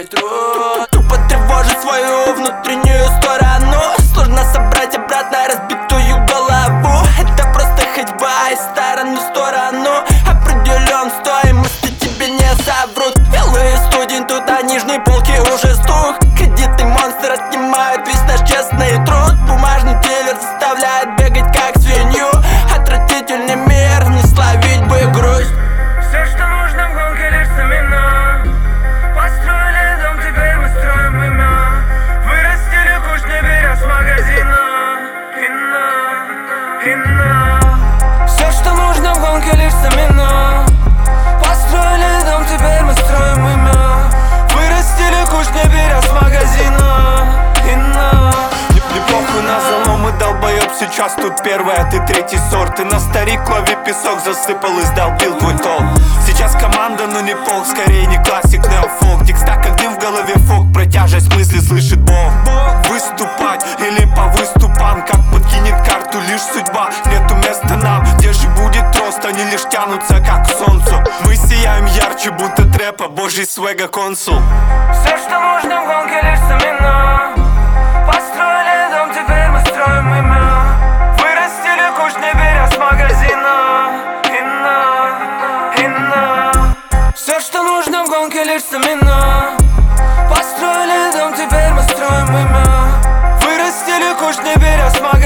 мой труд тупо тревожит свою внутреннюю сторону. Сложно собрать обратно разбитую голову. Это просто ходьба из стороны в сторону. Определен стоимости тебе не соврут. Белый студень, туда нижней полки уже стук. Кредиты монстры отнимают весь наш честный труд. Бумажный дилер заставляет бегать как свинью. Отвратительный мир, не словить бы грусть. Все, что нужно в гонке, лишь замена. Построили дом, теперь мы строим имя. Вырастили куш, не беря с магазина. Все, что нужно в гонке, лишь замена. Построили дом, теперь мы строим имя. Вырастили куш, не беря с магазина. Не похуй на залом и долбоёб, сейчас тут первый, а ты третий сорт. Ты на старик лови песок, засыпал и сдолбил твой толк. Сейчас команда, но не полк, скорее не классик, неофолк. Текста как дым в голове фок, про тяжесть мысли слышит Бог. Выступать или по выступам, как подкинет карту лишь судьба. Нету места нам, где же будет рост, они лишь тянутся как к солнцу. Мы сияем ярче, будто трэпа, божий свега консул. Все, что нужно в гонке, лишь замена. Построили дом, теперь мы строим имя. Вырастили куш, не беря с магазина. Все, что нужно в гонке, лишь замена. Построили дом, теперь мы строим имя. Вырастили куш, не беря с магазина.